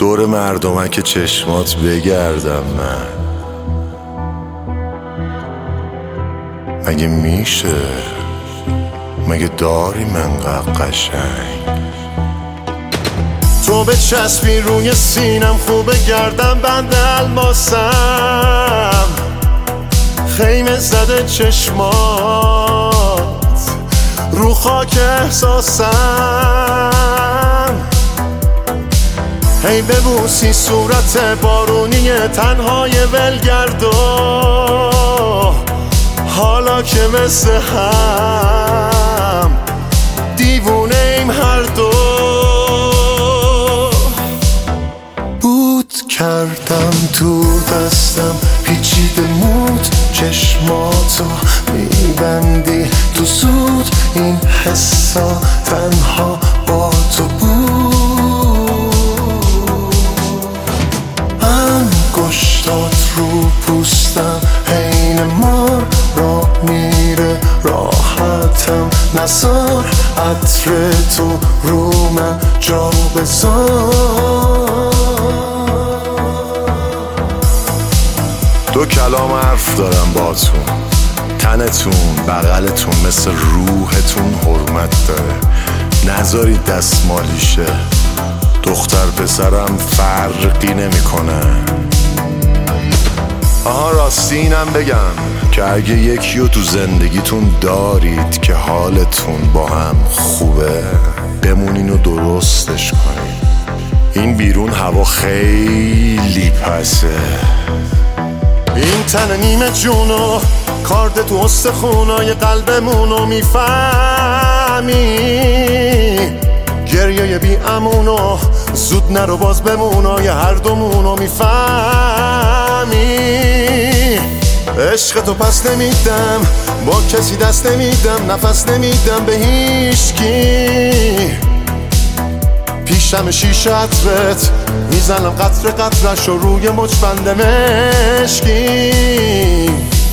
دور مردمک چشمات بگردم من. مگه میشه؟ مگه داری منقدر قشنگ؟ تو به چسبی روی سینم خوبه گردم بند الماسم، خیمه زده چشمات رو خاک احساسم. هی ببوسی صورت بارونی تنهای ولگردو، حالا که مثل هم دیوونه ایم هر دو. بود کردم تو دستم پیچیده مود، چشماتو میبندی تو زود، این حسا تنها با تو بود. انگشتات رو پوستم حین مار را میره راحتم، نزار عطر تو رو من جا بذار. دو کلام حرف دارم باتون، تنتون بغلتون مثل روحتون حرمت داره، نذارید دستمالیشه. دختر پسرم فرقی نمیکنه. آها راستی اینم بگم که اگه یکیو تو زندگیتون دارید که حالتون با هم خوبه، بمونین و درستش کنین. این بیرون هوا خیلی پسه. این تن نیمه جونو کارد تو استخونای قلبمونو میفهمی، گریه بی امونو زود نرو باز بمونای هر دومونو میفهمی. عشق تو پس نمیدم، با کسی دست نمیدم، نفس نمیدم به هیچکی. پیشم شیشه عطرت میزنم قطره قطرش رو روی مچبند مشکی.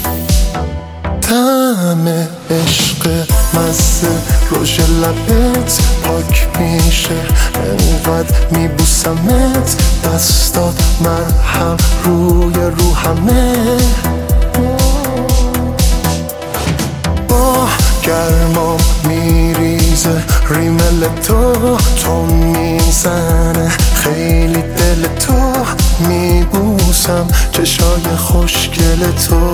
طعم عشق مزه روش لبت پاک میشه، انقدر میبوسمت دستات مرهم روی روحمه. با گرمام میریزه ریمل تو میزنه خیلی دل تو، میبوسم چشای خوشگل تو.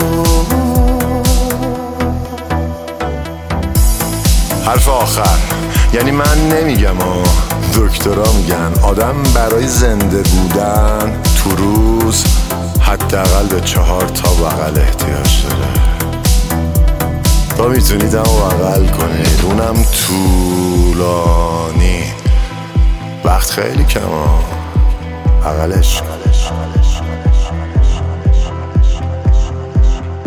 حرف آخر یعنی من نمیگم دکترها میگن آدم برای زنده بودن تو روز حداقل به 4 تا بغل احتیاج داره. تا میتونید هم بغل کنید، اونم طولانی. وقت خیلی کم بغلش.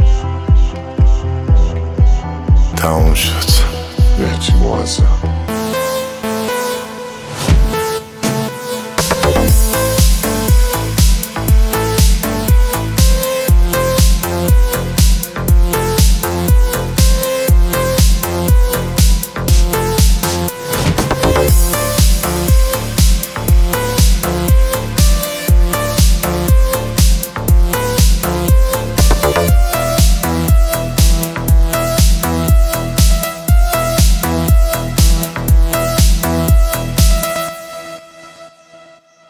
تموم شد. بهتی موازم.